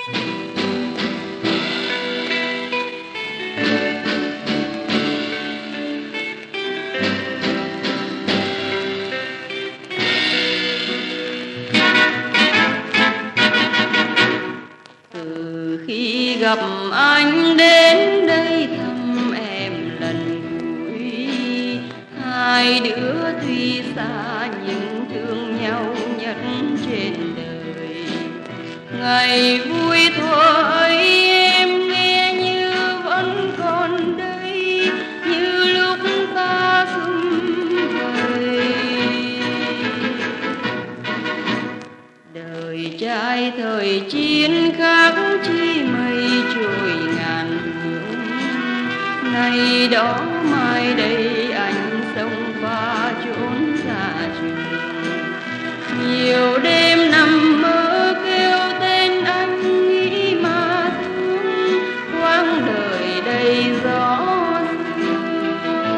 Từ khi gặp anh đến đây thăm em lần cuối, hai đứa tuy xa nhưng thương nhau nhất trên đời. Ngày vui thuở ấy em nghe như vẫn còn đây, như lúc ta sum vầy. Đời trai thời chiến khác chi mây trôi ngàn hướng, nay đó mai đây anh sông pha trốn xa trường. Nhiều đêm nằm mơ kêu tên anh nghĩ mà thương, quãng đời đầy gió sương.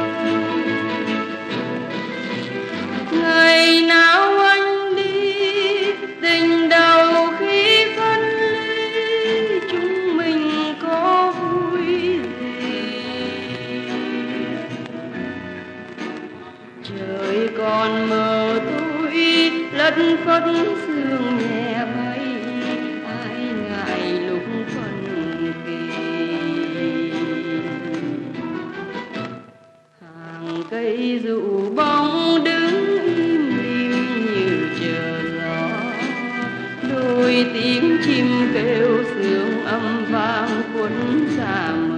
Ngày nào anh đi tình đầu khi phân ly, chúng mình có vui gì? Trời còn mờ tối lất phất sương nhẹ bay, ai ngại lúc phân kỳ. Hàng cây dụ bóng đứng im im như chờ gió, đôi tiếng chim kêu sương âm vang cuốn xa mờ.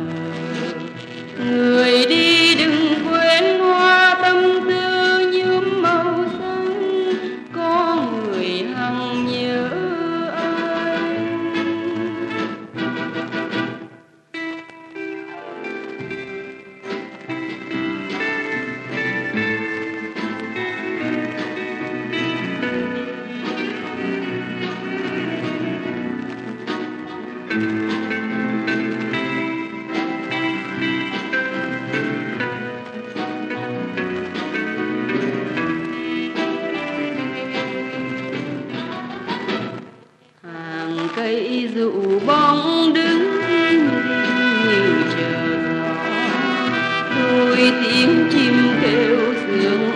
Người đi đừng quên hoa tâm tư nhuốm màu xanh, có người hằng nhớ anh. Hàng cây dụ bóng đứng im như chờ gió, đôi tiếng chim kêu sương